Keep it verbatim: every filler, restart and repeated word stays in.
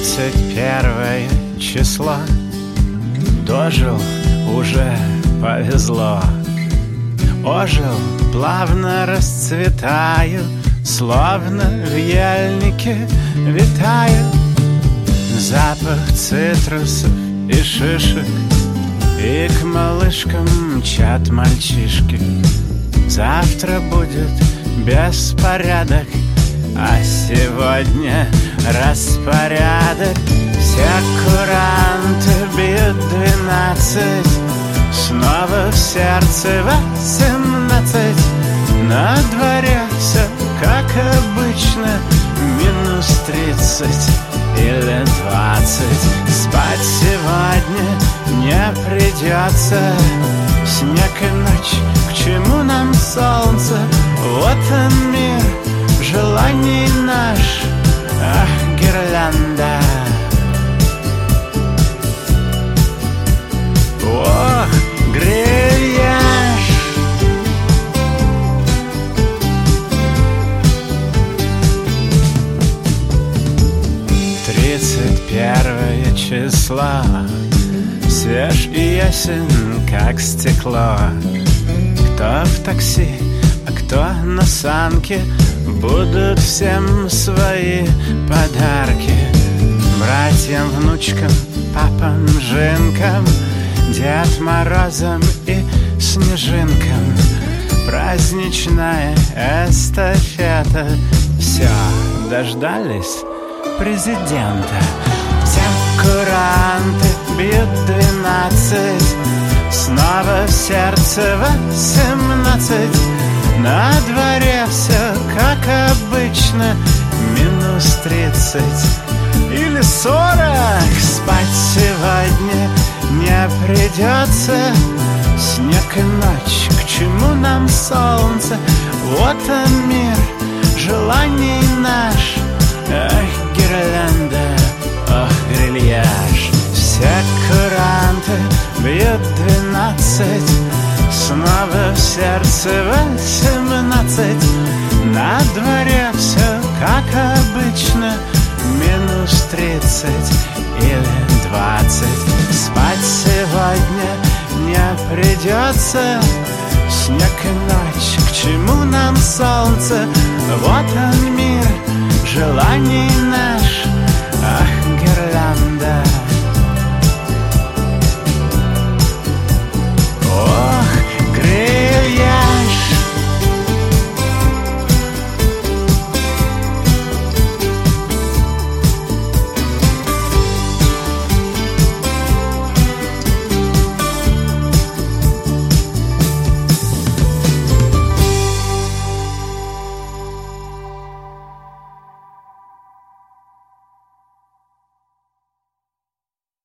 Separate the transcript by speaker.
Speaker 1: Тридцать первое число. Дожил, уже повезло. Ожил, плавно расцветаю, словно в ельнике витаю. Запах цитрусов и шишек, и к малышкам мчат мальчишки. Завтра будет беспорядок, а сегодня распорядок. Все куранты бьют двенадцать, снова в сердце восемнадцать. На дворе все как обычно, минус тридцать или двадцать. Спать сегодня не придется, снег и ночь, к чему нам солнце? Вот он мир желаний наш, ах, гирлянда. Ох, грильяж. Тридцать первое число, свеж и ясен, как стекло. Кто в такси, а кто на санке, будут всем свои подарки. Братьям, внучкам, папам, жинкам, Дед Морозом и снежинкам. Праздничная эстафета. Все, дождались президента. Все куранты бьют двенадцать, снова в сердце восемнадцать. На дворе все как обычно, минус тридцать или сорок. Спать сегодня не придется, снег и ночь, к чему нам солнце? Вот он мир желаний наш, ах, гирлянда, ох, грильяж. Все куранты бьют двенадцать, снова в сердце восемнадцать. На дворе все как обычно, минус тридцать или двадцать. Спать сегодня не придется, снег и ночь, к чему нам солнце? Вот он мир желаний